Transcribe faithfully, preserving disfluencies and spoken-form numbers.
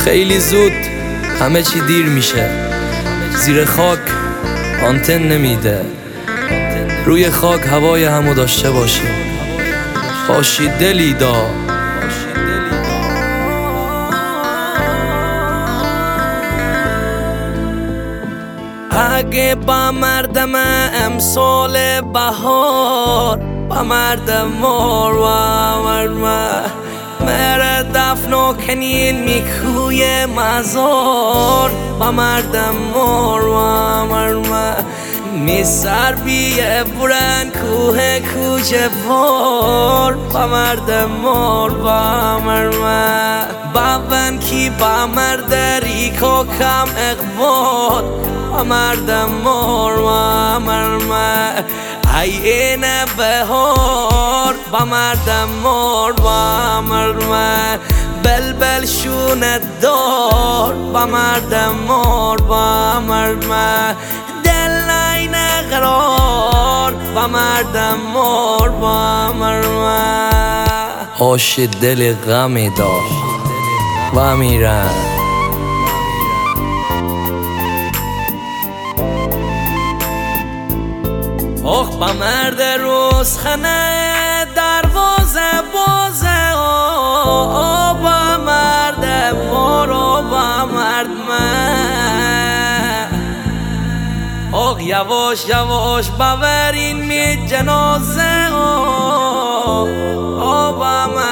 خیلی زود همه چی دیر میشه، زیر خاک آنتن نمیده، روی خاک هوای همو داشته باشیم. باشی دلی دا اگه با مردم امسال بهار با مردم مار و مرمه مره دفن و کنین میکوی مزار با مردم مار و مرمه می سر بیه برن کوه کوچه بار با مردم مار و مرمه بابن کی با مرد ریکو کم اقبال با مردم مار و مرمه این بهار با مردم مار و مرمه بلبل شونت دار با مردم مار و مرمه دل نین قرار با مردم مار و مرمه آش دل غمی دار و میرن آخ با مرد روزخانه دروازه بازه آه با مرد مارو با مرد من آخ یواش یواش باورین می جنازه آه با مرد